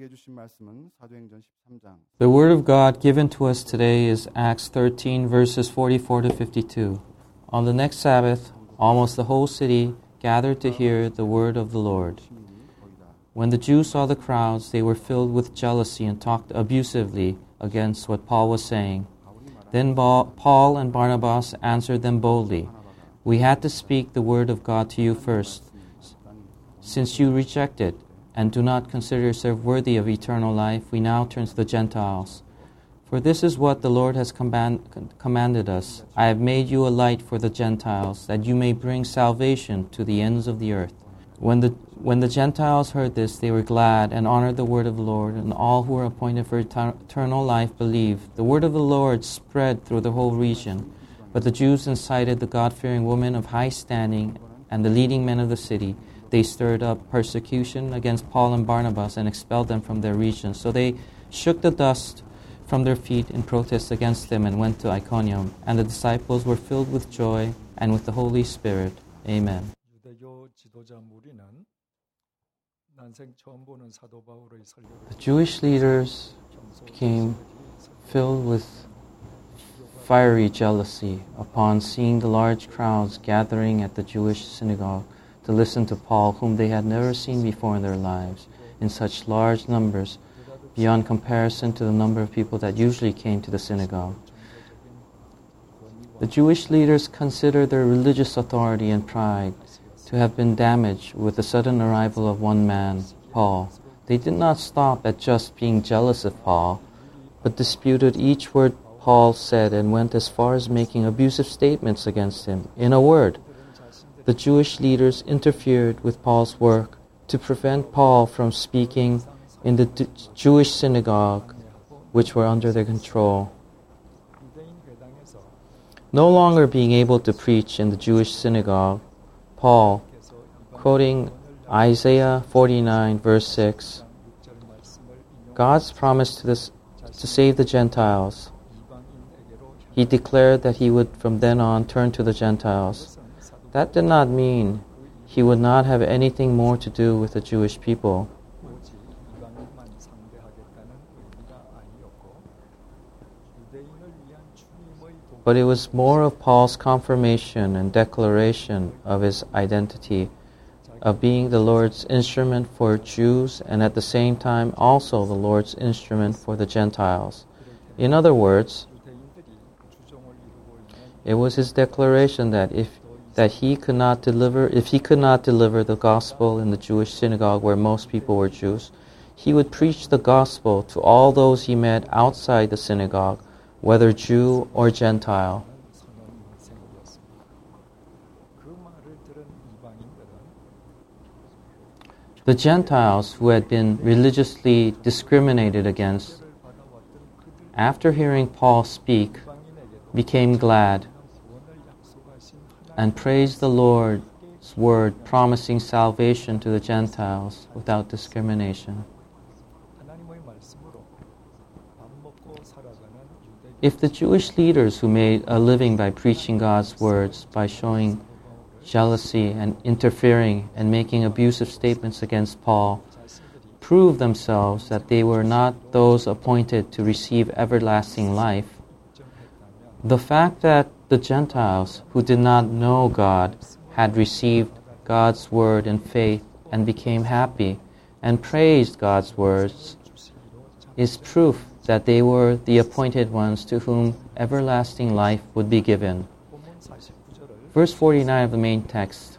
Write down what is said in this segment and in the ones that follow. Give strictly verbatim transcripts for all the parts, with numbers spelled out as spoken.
우리에게 주신 말씀은 사도행전 십삼 장. The word of God given to us today is Acts thirteen, verses forty-four to fifty-two. On the next Sabbath, almost the whole city gathered to hear the word of the Lord. When the Jews saw the crowds, they were filled with jealousy and talked abusively against what Paul was saying. Then Paul and Barnabas answered them boldly, "We had to speak the word of God to you first. Since you reject it and do not consider yourself worthy of eternal life, we now turn to the Gentiles. For this is what the Lord has command, commanded us. I have made you a light for the Gentiles, that you may bring salvation to the ends of the earth." When the when the Gentiles heard this, they were glad and honored the word of the Lord, and all who were appointed for eternal life believed. The word of the Lord spread through the whole region, but the Jews incited the God-fearing women of high standing and the leading men of the city. They stirred up persecution against Paul and Barnabas and expelled them from their region. So they shook the dust from their feet in protest against them and went to Iconium. And the disciples were filled with joy and with the Holy Spirit. Amen. The Jewish leaders became filled with fiery jealousy upon seeing the large crowds gathering at the Jewish synagogue to listen to Paul, whom they had never seen before in their lives, in such large numbers, beyond comparison to the number of people that usually came to the synagogue. The Jewish leaders considered their religious authority and pride to have been damaged with the sudden arrival of one man, Paul. They did not stop at just being jealous of Paul, but disputed each word Paul said and went as far as making abusive statements against him. In a word, the Jewish leaders interfered with Paul's work to prevent Paul from speaking in the D- Jewish synagogue, which were under their control. No longer being able to preach in the Jewish synagogue, Paul, quoting Isaiah forty-nine, verse six, God's promise to, this, to save the Gentiles. He declared that he would from then on turn to the Gentiles. That did not mean he would not have anything more to do with the Jewish people. But it was more of Paul's confirmation and declaration of his identity, of being the Lord's instrument for Jews and at the same time also the Lord's instrument for the Gentiles. In other words, it was his declaration that if that he could not deliver, if he could not deliver the gospel in the Jewish synagogue where most people were Jews, he would preach the gospel to all those he met outside the synagogue, whether Jew or Gentile. The Gentiles who had been religiously discriminated against, after hearing Paul speak, became glad and praised the Lord's word, promising salvation to the Gentiles without discrimination. If the Jewish leaders who made a living by preaching God's words, by showing jealousy and interfering and making abusive statements against Paul, proved themselves that they were not those appointed to receive everlasting life, the fact that the Gentiles who did not know God had received God's word in faith and became happy and praised God's words is proof that they were the appointed ones to whom everlasting life would be given. Verse forty-nine of the main text.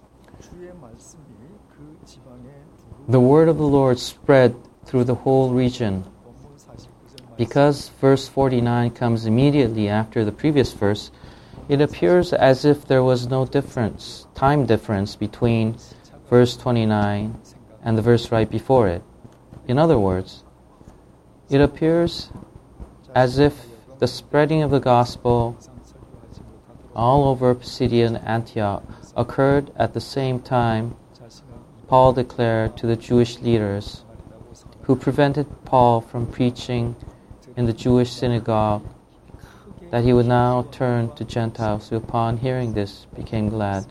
The word of the Lord spread through the whole region. Because verse forty-nine comes immediately after the previous verse, it appears as if there was no difference, time difference between verse twenty-nine and the verse right before it. In other words, it appears as if the spreading of the gospel all over Pisidian Antioch occurred at the same time Paul declared to the Jewish leaders who prevented Paul from preaching in the Jewish synagogue that he would now turn to Gentiles, who upon hearing this became glad.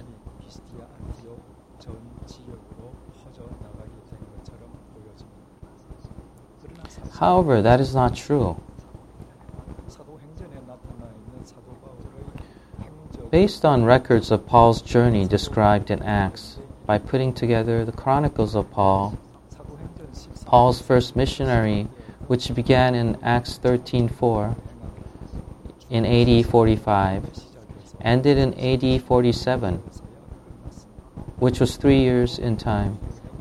However, that is not true. Based on records of Paul's journey described in Acts, by putting together the Chronicles of Paul, Paul's first missionary, which began in Acts thirteen four in A D forty-five, ended in A D forty-seven, which was three years in time.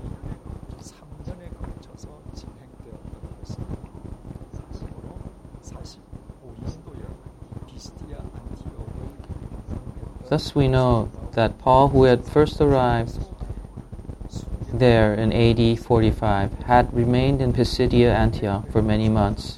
Thus we know that Paul, who had first arrived there in A D forty-five, had remained in Pisidia Antioch for many months.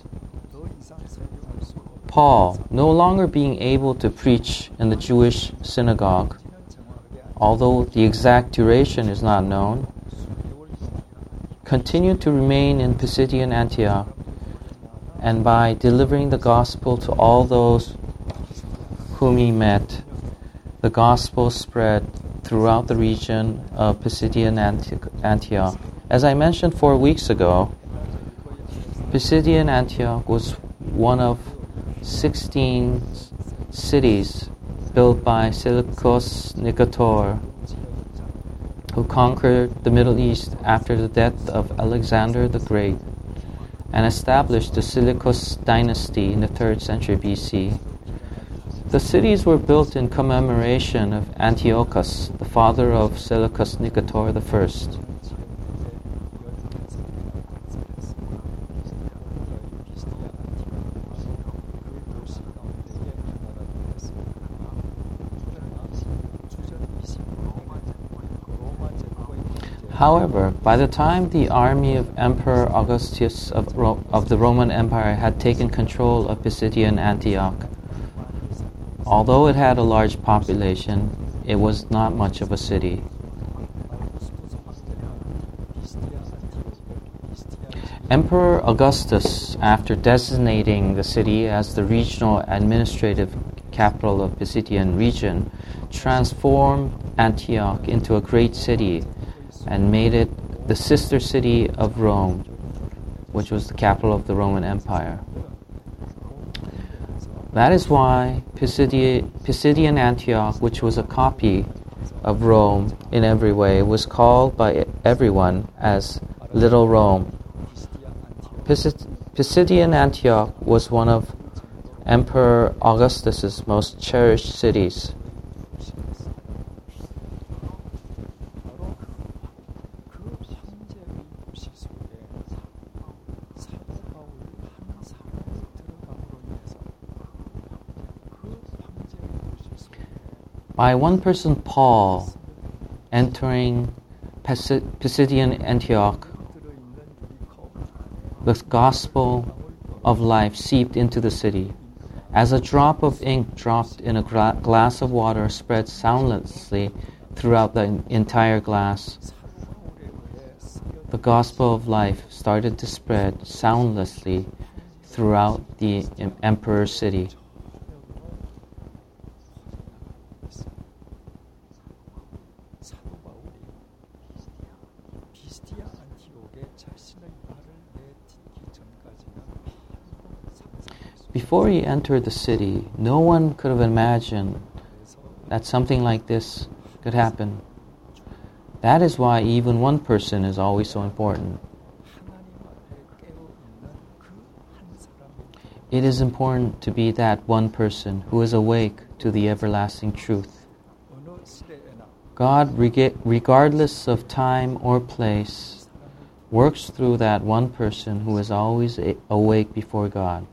Paul, no longer being able to preach in the Jewish synagogue, although the exact duration is not known, continued to remain in Pisidian Antioch, and by delivering the gospel to all those whom he met, the gospel spread throughout the region of Pisidian Antioch. As I mentioned four weeks ago, Pisidian Antioch was one of sixteen cities built by Seleucus Nicator, who conquered the Middle East after the death of Alexander the Great and established the Seleucus dynasty in the third century B C. The cities were built in commemoration of Antiochus, the father of Seleucus Nicator the First. However, by the time the army of Emperor Augustus of, Ro- of the Roman Empire had taken control of Pisidian Antioch, although it had a large population, it was not much of a city. Emperor Augustus, after designating the city as the regional administrative capital of Pisidian region, transformed Antioch into a great city and made it the sister city of Rome, which was the capital of the Roman Empire. That is why Pisidia, Pisidian Antioch, which was a copy of Rome in every way, was called by everyone as Little Rome. Pisid- Pisidian Antioch was one of Emperor Augustus's most cherished cities. By one person, Paul, entering Pisidian Antioch, the gospel of life seeped into the city. As a drop of ink dropped in a gra- glass of water spread soundlessly throughout the entire glass, the gospel of life started to spread soundlessly throughout the emperor's city. Before he entered the city, no one could have imagined that something like this could happen. That is why even one person is always so important. It is important to be that one person who is awake to the everlasting truth. God, regardless of time or place, works through that one person who is always awake before God.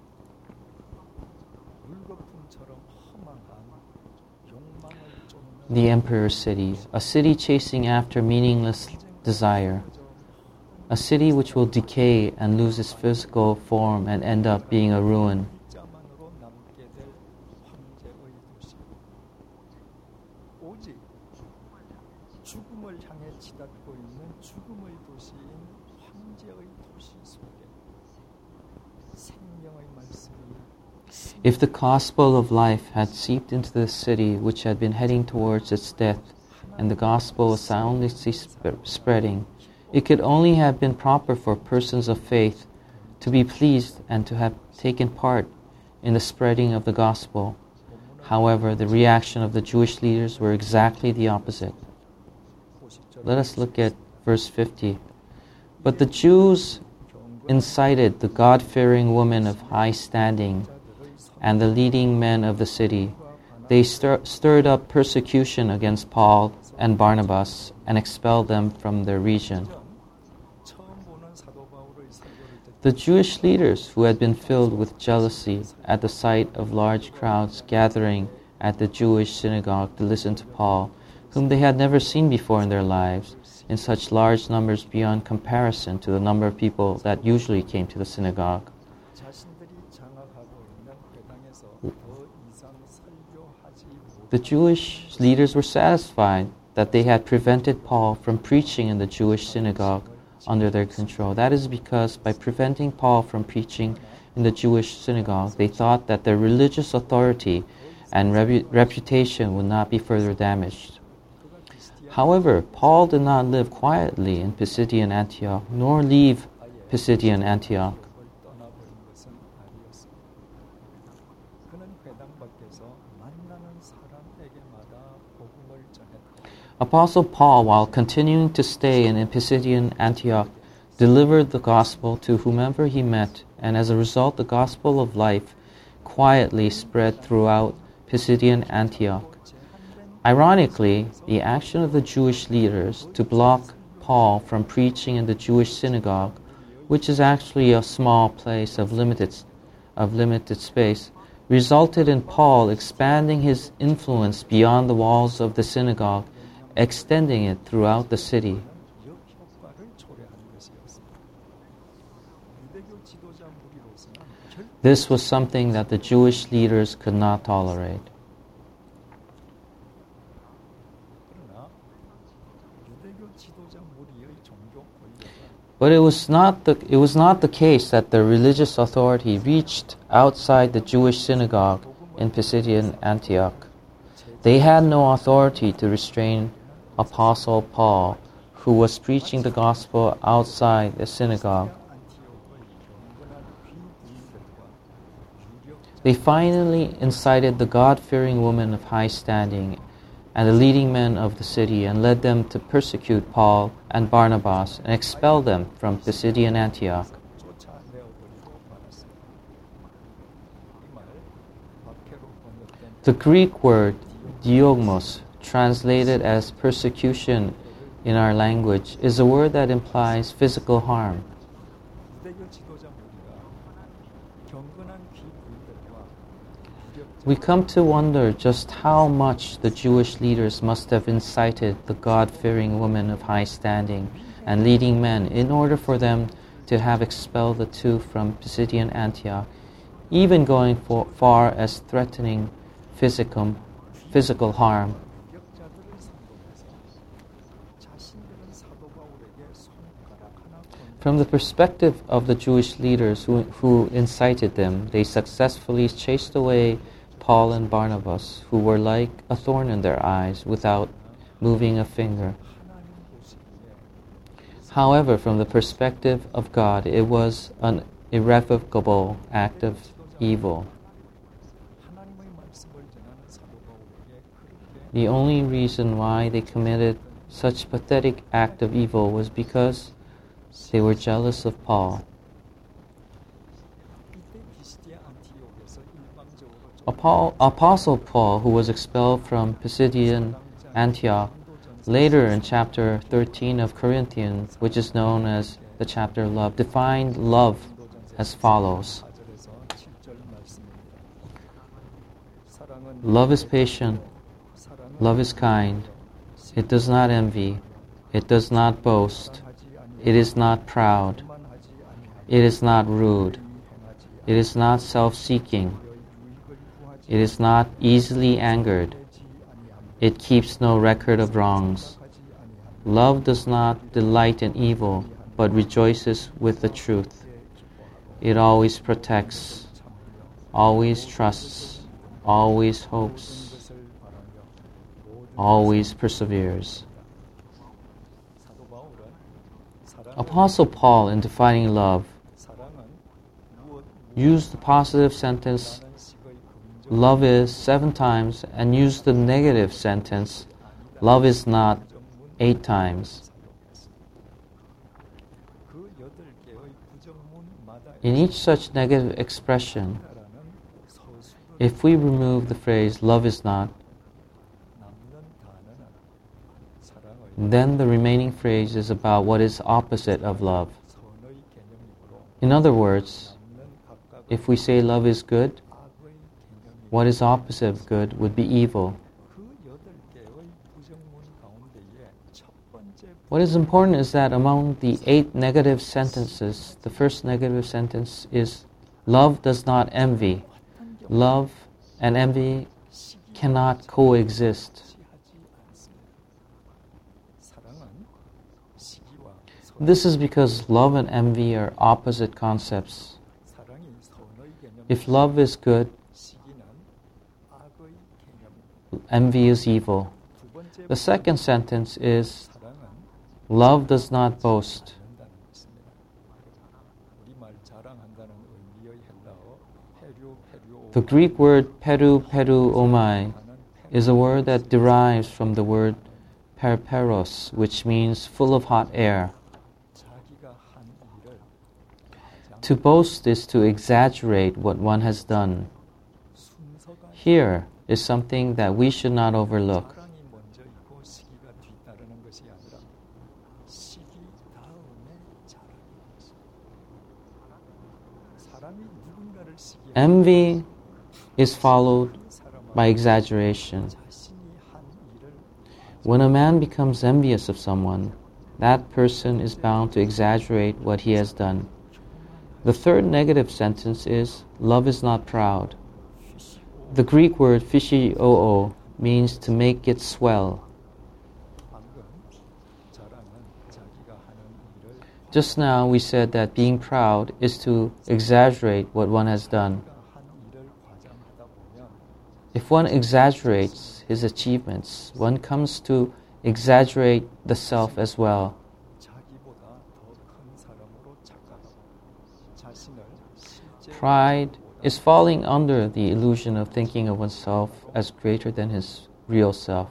The emperor's city, a city chasing after meaningless desire, a city which will decay and lose its physical form and end up being a ruin. If the gospel of life had seeped into the city which had been heading towards its death, and the gospel was soundlessly sp- spreading, it could only have been proper for persons of faith to be pleased and to have taken part in the spreading of the gospel. However, the reaction of the Jewish leaders were exactly the opposite. Let us look at verse fifty. But the Jews incited the God-fearing women of high standing and the leading men of the city. They stir- stirred up persecution against Paul and Barnabas and expelled them from their region. The Jewish leaders, who had been filled with jealousy at the sight of large crowds gathering at the Jewish synagogue to listen to Paul, whom they had never seen before in their lives, in such large numbers beyond comparison to the number of people that usually came to the synagogue. The Jewish leaders were satisfied that they had prevented Paul from preaching in the Jewish synagogue under their control. That is because by preventing Paul from preaching in the Jewish synagogue, they thought that their religious authority and repu- reputation would not be further damaged. However, Paul did not live quietly in Pisidian Antioch, nor leave Pisidian Antioch. Apostle Paul, while continuing to stay in Pisidian Antioch, delivered the gospel to whomever he met, and as a result, the gospel of life quietly spread throughout Pisidian Antioch. Ironically, the action of the Jewish leaders to block Paul from preaching in the Jewish synagogue, which is actually a small place of limited, of limited space, resulted in Paul expanding his influence beyond the walls of the synagogue, extending it throughout the city. This was something that the Jewish leaders could not tolerate. But it was not the it was not the case that the religious authority reached outside the Jewish synagogue in Pisidian Antioch. They had no authority to restrain Apostle Paul, who was preaching the gospel outside the synagogue. They finally incited the God-fearing women of high standing and the leading men of the city and led them to persecute Paul and Barnabas and expel them from Pisidian Antioch. The Greek word diogmos, translated as persecution in our language, is a word that implies physical harm. We come to wonder just how much the Jewish leaders must have incited the God-fearing women of high standing and leading men in order for them to have expelled the two from Pisidian Antioch, even going for, far as threatening physical, physical harm. From the perspective of the Jewish leaders who, who incited them, they successfully chased away Paul and Barnabas, who were like a thorn in their eyes, without moving a finger. However, from the perspective of God, it was an irrevocable act of evil. The only reason why they committed such pathetic act of evil was because they were jealous of Paul. Apostle Paul, who was expelled from Pisidian Antioch, later in chapter thirteen of Corinthians, which is known as the chapter of love, defined love as follows. Love is patient. Love is kind. It does not envy. It does not boast. It is not proud. It is not rude. It is not self-seeking. It is not easily angered. It keeps no record of wrongs. Love does not delight in evil, but rejoices with the truth. It always protects, always trusts, always hopes, always perseveres. Apostle Paul, in defining love, use the positive sentence, love is, seven times, and use the negative sentence, love is not, eight times. In each such negative expression, if we remove the phrase love is not, then the remaining phrase is about what is opposite of love. In other words, if we say love is good, what is opposite of good would be evil. What is important is that among the eight negative sentences, the first negative sentence is, love does not envy. Love and envy cannot coexist. This is because love and envy are opposite concepts. If love is good, envy is evil. The second sentence is, love does not boast. The Greek word peru peru omai is a word that derives from the word perperos, which means full of hot air. To boast is to exaggerate what one has done. Here is something that we should not overlook. Envy is followed by exaggeration. When a man becomes envious of someone, that person is bound to exaggerate what he has done. The third negative sentence is, love is not proud. The Greek word physio means to make it swell. Just now we said that being proud is to exaggerate what one has done. If one exaggerates his achievements, one comes to exaggerate the self as well. Pride is falling under the illusion of thinking of oneself as greater than his real self.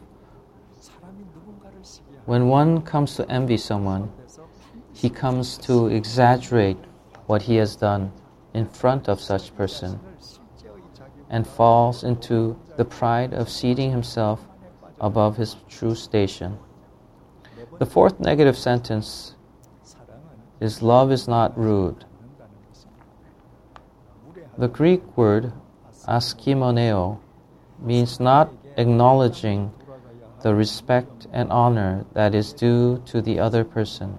When one comes to envy someone, he comes to exaggerate what he has done in front of such person and falls into the pride of seating himself above his true station. The fourth negative sentence is, love is not rude. The Greek word askimoneo means not acknowledging the respect and honor that is due to the other person.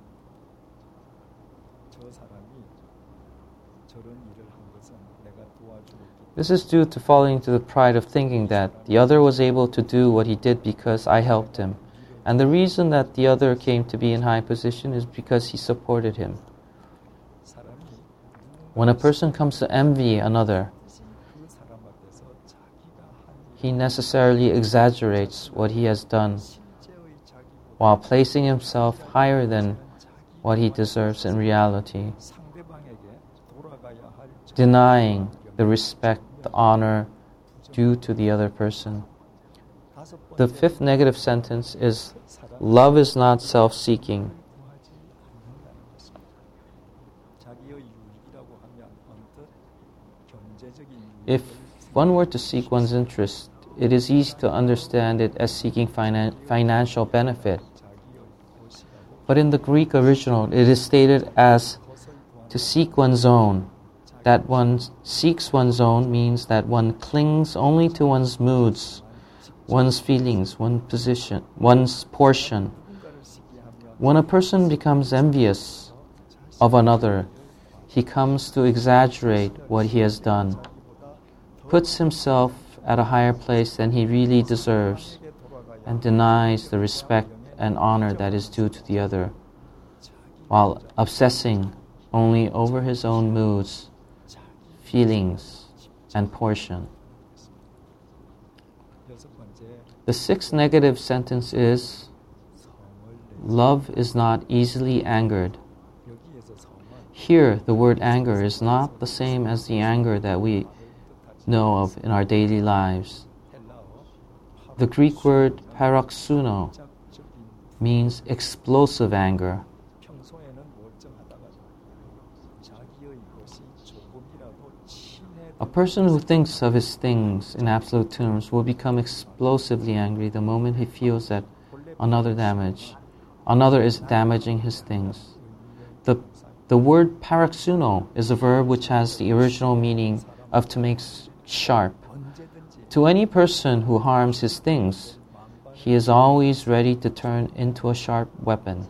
This is due to falling into the pride of thinking that the other was able to do what he did because I helped him. And the reason that the other came to be in high position is because he supported him. When a person comes to envy another, he necessarily exaggerates what he has done while placing himself higher than what he deserves in reality, denying the respect, the honor due to the other person. The fifth negative sentence is, love is not self-seeking. If one were to seek one's interest, it is easy to understand it as seeking finan- financial benefit. But in the Greek original, it is stated as to seek one's own. That one seeks one's own means that one clings only to one's moods, one's feelings, one's position, one's portion. When a person becomes envious of another, he comes to exaggerate what he has done, puts himself at a higher place than he really deserves, and denies the respect and honor that is due to the other, while obsessing only over his own moods, feelings, and portion. The sixth negative sentence is, love is not easily angered. Here, the word anger is not the same as the anger that we know of in our daily lives. The Greek word paroxuno means explosive anger. A person who thinks of his things in absolute terms will become explosively angry the moment he feels that another damage, another is damaging his things. The, the word paroxuno is a verb which has the original meaning of to make sharp. To any person who harms his things, he is always ready to turn into a sharp weapon.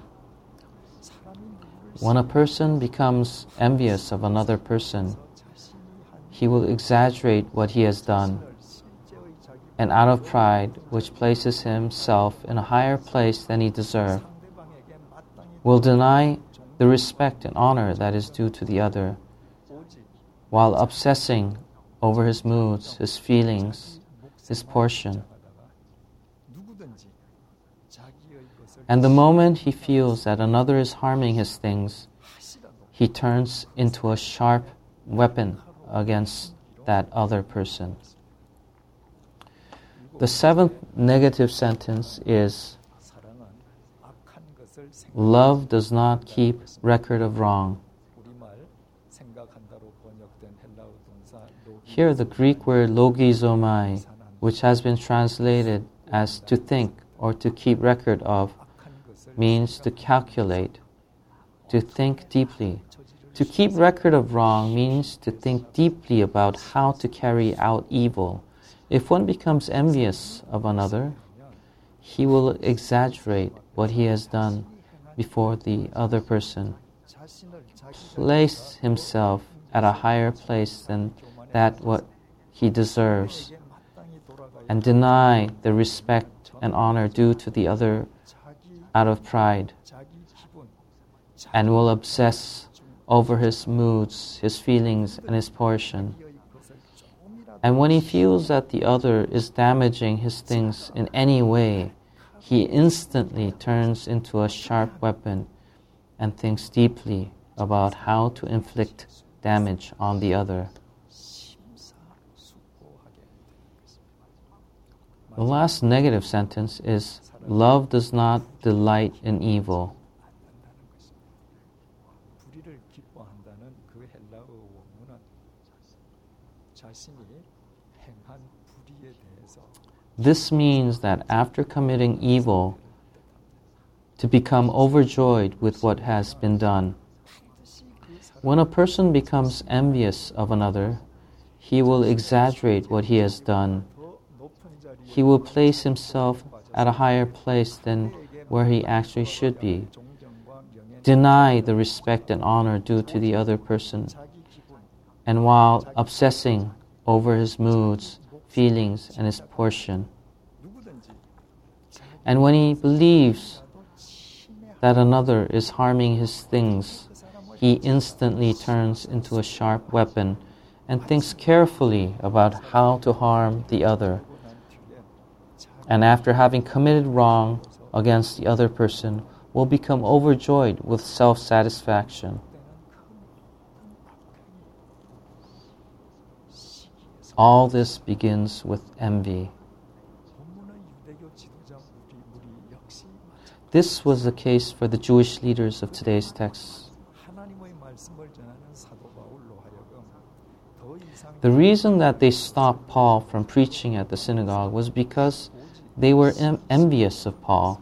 When a person becomes envious of another person, he will exaggerate what he has done, and out of pride, which places himself in a higher place than he deserves, will deny the respect and honor that is due to the other, while obsessing over his moods, his feelings, his portion. And the moment he feels that another is harming his things, he turns into a sharp weapon against that other person. The seventh negative sentence is, love does not keep record of wrong. Here the Greek word logizomai, which has been translated as to think or to keep record of, means to calculate, to think deeply. To keep record of wrong means to think deeply about how to carry out evil. If one becomes envious of another, he will exaggerate what he has done before the other person, place himself at a higher place than that what he deserves, and deny the respect and honor due to the other out of pride, and will obsess over his moods, his feelings, and his portion. And when he feels that the other is damaging his things in any way, he instantly turns into a sharp weapon and thinks deeply about how to inflict damage on the other. The last negative sentence is, love does not delight in evil. This means that after committing evil, to become overjoyed with what has been done. When a person becomes envious of another, he will exaggerate what he has done. He will place himself at a higher place than where he actually should be, deny the respect and honor due to the other person, and while obsessing over his moods, feelings, and his portion. And when he believes that another is harming his things, he instantly turns into a sharp weapon and thinks carefully about how to harm the other. And after having committed wrong against the other person, will become overjoyed with self-satisfaction. All this begins with envy. This was the case for the Jewish leaders of today's text. The reason that they stopped Paul from preaching at the synagogue was because they were em- envious of Paul.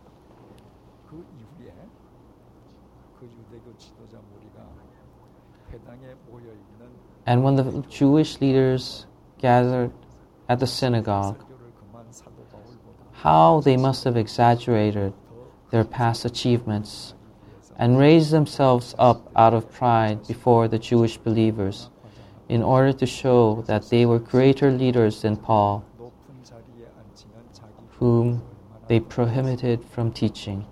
And when the Jewish leaders gathered at the synagogue, how they must have exaggerated their past achievements and raised themselves up out of pride before the Jewish believers in order to show that they were greater leaders than Paul, whom they prohibited from teaching.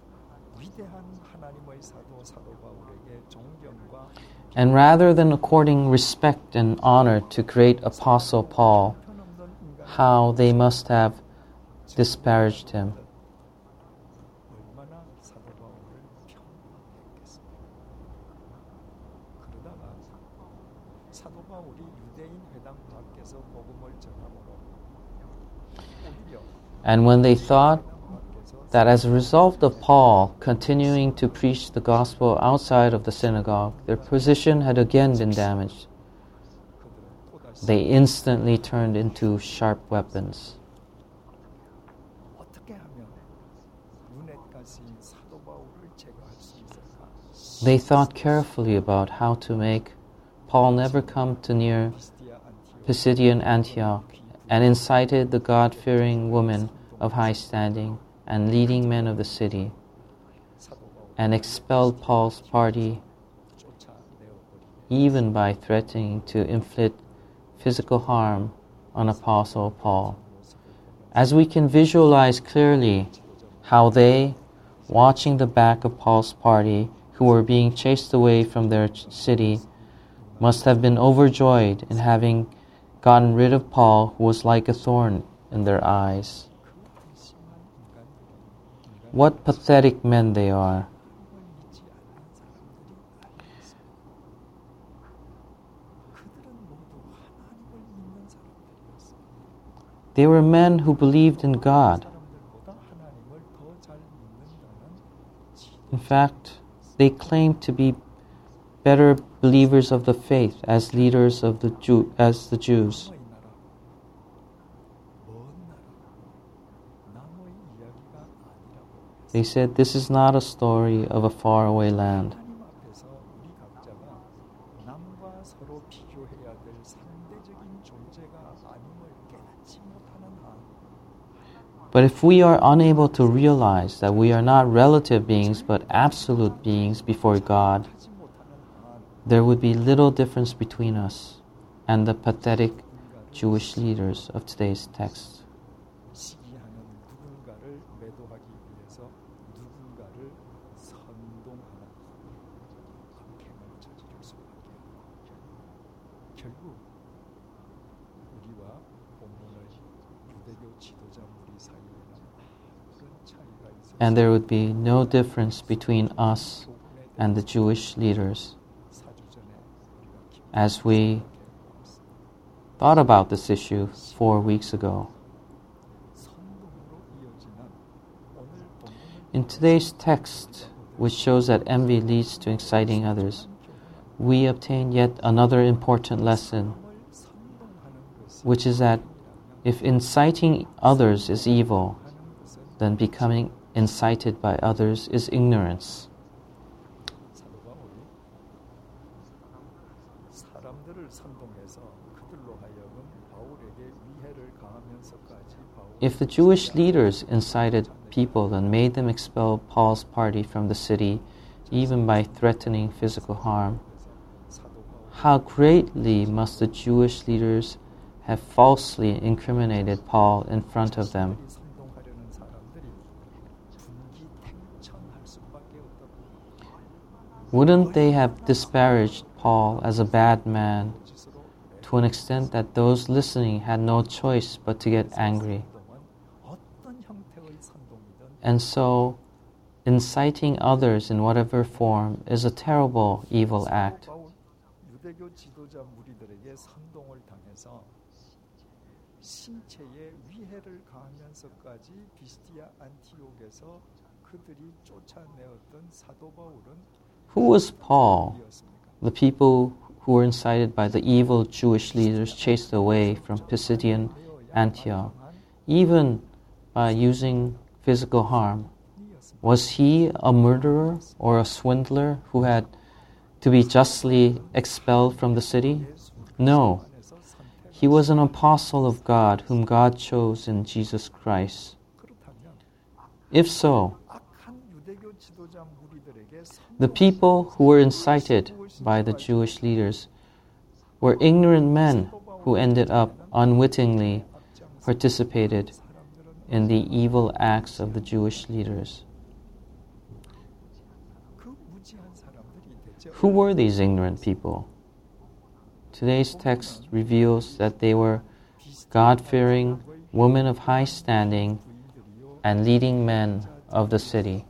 And rather than according respect and honor to great Apostle Paul, how they must have disparaged him. 사도 바울이 유대인 회당 밖에서 복음을 전함으로 오히려 And when they thought that as a result of Paul continuing to preach the gospel outside of the synagogue, their position had again been damaged, they instantly turned into sharp weapons. 어떻게 하면 눈엣 가신 사도 바울을 제거할 수 있을까? They thought carefully about how to make Paul never come to near Pisidian Antioch, and incited the God-fearing women of high standing and leading men of the city, and expelled Paul's party, even by threatening to inflict physical harm on Apostle Paul. As we can visualize clearly how they, watching the back of Paul's party, who were being chased away from their city, must have been overjoyed in having gotten rid of Paul, who was like a thorn in their eyes. What pathetic men they are. They were men who believed in God. In fact, they claimed to be better believers of the faith as leaders of the Jew, as the Jews. They said this is not a story of a faraway land. But if we are unable to realize that we are not relative beings but absolute beings before God, there would be little difference between us and the pathetic Jewish leaders of today's text. And there would be no difference between us and the Jewish leaders. As we thought about this issue four weeks ago, in today's text, which shows that envy leads to inciting others, we obtain yet another important lesson, which is that if inciting others is evil, then becoming incited by others is ignorance. If the Jewish leaders incited people and made them expel Paul's party from the city, even by threatening physical harm, how greatly must the Jewish leaders have falsely incriminated Paul in front of them. Wouldn't they have disparaged Paul as a bad man to an extent that those listening had no choice but to get angry? And so, inciting others in whatever form is a terrible evil act. Who was Paul? The people who were incited by the evil Jewish leaders chased away from Pisidian Antioch, even by using physical harm. Was he a murderer or a swindler who had to be justly expelled from the city? No. He was an apostle of God whom God chose in Jesus Christ. If so, the people who were incited by the Jewish leaders were ignorant men who ended up unwittingly participated in the evil acts of the Jewish leaders. Who were these ignorant people? Today's text reveals that they were God-fearing women of high standing and leading men of the city.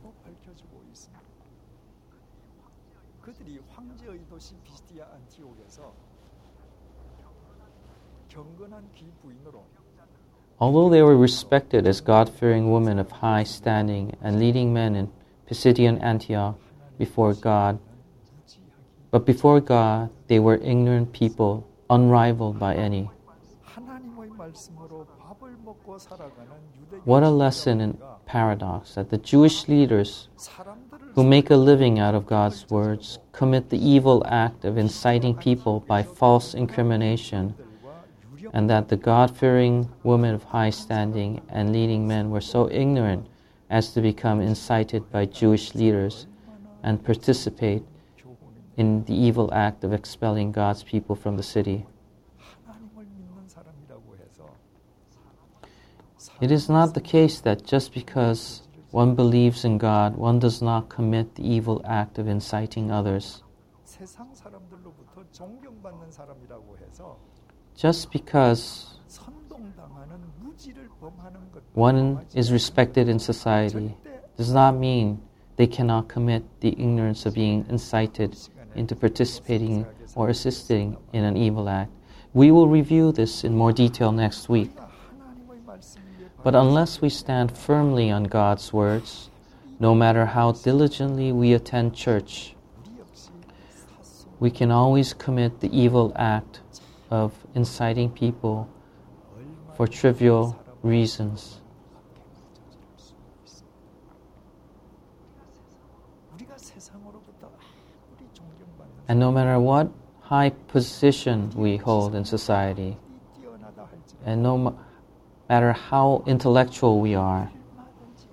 경건한 귀부인으로 Although they were respected as God-fearing women of high standing and leading men in Pisidian Antioch before God, but before God they were ignorant people, unrivaled by any. 하나님의 말씀으로 밥을 먹고 살아가는 유대 What a lesson in paradox that the Jewish leaders 사람들을 who make a living out of God's words commit the evil act of inciting people by false incrimination, and that the God-fearing women of high standing and leading men were so ignorant as to become incited by Jewish leaders and participate in the evil act of expelling God's people from the city. 하나님을 믿는 사람이라고 해서 It is not the case that just because one believes in God, one does not commit the evil act of inciting others. 세상 사람들로부터 존경받는 사람이라고 해서 Just because 선동당하는 무지를 범하는 것 one is respected in society does not mean they cannot commit the ignorance of being incited into participating or assisting in an evil act. We will review this in more detail next week. 하나님의 말씀 위에 But unless we stand firmly on God's words, no matter how diligently we attend church, 우리 역시 사소 we can always commit the evil act of inciting people for trivial reasons. 우리가 세상으로부터 아무리 존경받는 And no matter what high position we hold in society, 사람이 뛰어나다 할지라도 and no ma- matter how intellectual we are, 얼마든지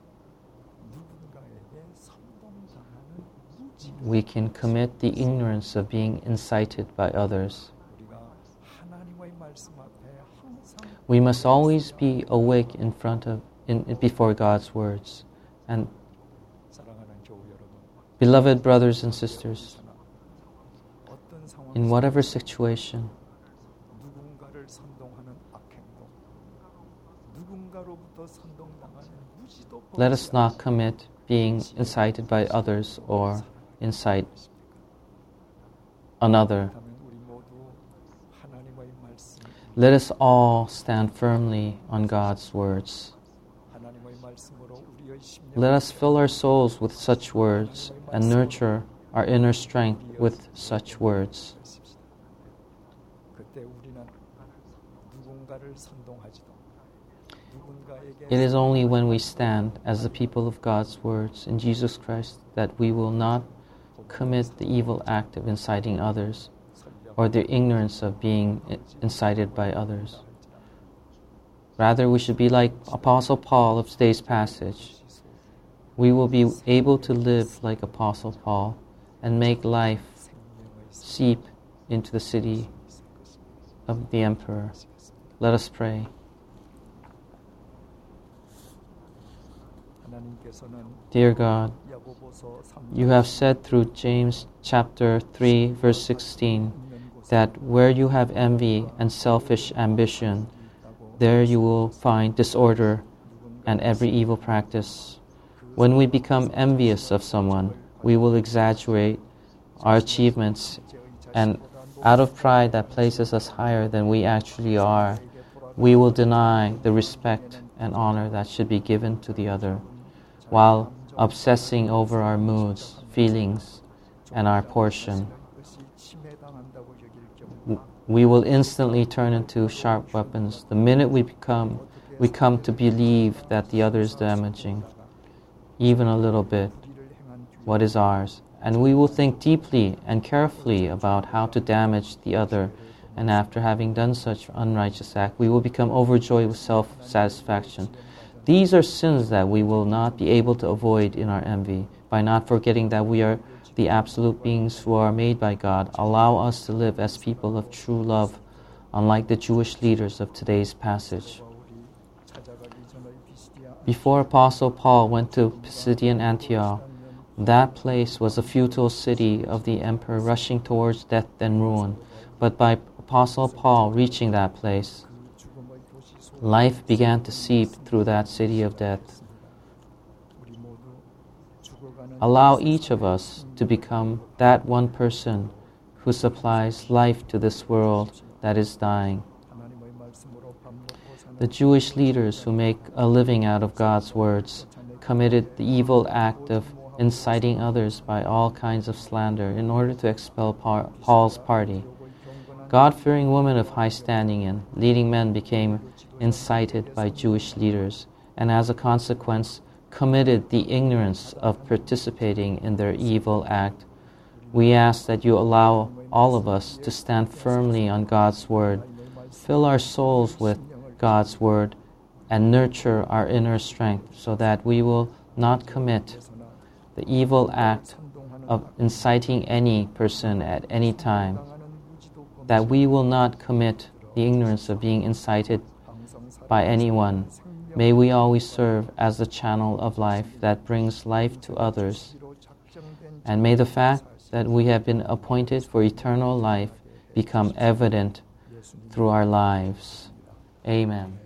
누군가에게 선동당하는 무지를 we can commit the ignorance of being incited by others. 우리가 하나님의 말씀 앞에 항상 We must always be awake in front of, in, before God's words. And 사랑하는 교우 여러분, beloved brothers and sisters, 어떤 상황 in whatever situation, 누군가를 선동하는 악행도 누군가로부터 선동당하는 무지도 let us not commit being incited by others or incite another. 그렇다면 우리 모두 하나님의 말씀, Let us all stand firmly on God's words. 하나님의 말씀으로 우리의 심령 Let us fill our souls with such words and nurture our inner strength with such words. 하십시다. 그때 우리는 누군가를 선동하지도 누군가에게 It is only when we stand as the people of God's words in Jesus Christ that we will not commit the evil act of inciting others or the ignorance of being i- incited by others. Rather, we should be like Apostle Paul of today's passage. We will be able to live like Apostle Paul and make life seep into the city of the emperor. Let us pray. 하나님께서는 Dear God, 야고보서 삼 you have said through James chapter three verse sixteen that where you have envy and selfish ambition, there you will find disorder and every evil practice. When we become envious of someone, we will exaggerate our achievements, and out of pride that places us higher than we actually are, we will deny the respect and honor that should be given to the other, while obsessing over our moods, feelings, and our portion. 것이 침해당한다고 여길 경우 We will instantly turn into sharp weapons the minute we become we come to believe that the other is damaging, even a little bit, 우리를 행한 죄 what is ours. And we will think deeply and carefully about how to damage the other, and after having done such unrighteous act, we will become overjoyed with self-satisfaction. These are sins that we will not be able to avoid in our envy, by not forgetting that we are the absolute beings who are made by God. Allow us to live as people of true love, unlike the Jewish leaders of today's passage. 바울이 찾아가기 전의 비시디아 Before Apostle Paul went to Pisidian Antioch, that place was a futile city of the emperor rushing towards death and ruin. But by Apostle Paul reaching that place, 죽음의 도시 소 life began to seep through that city of death. 우리 모두 죽어가는 Allow each of us to become that one person who supplies life to this world that is dying. The Jewish leaders who make a living out of God's words committed the evil act of inciting others by all kinds of slander in order to expel Paul's party. God-fearing women of high standing and leading men became incited by Jewish leaders and as a consequence committed the ignorance of participating in their evil act. We ask that you allow all of us to stand firmly on God's word, fill our souls with God's word, and nurture our inner strength so that we will not commit the evil act of inciting any person at any time, that we will not commit the ignorance of being incited by anyone. May we always serve as the channel of life that brings life to others. And may the fact that we have been appointed for eternal life become evident through our lives. Amen.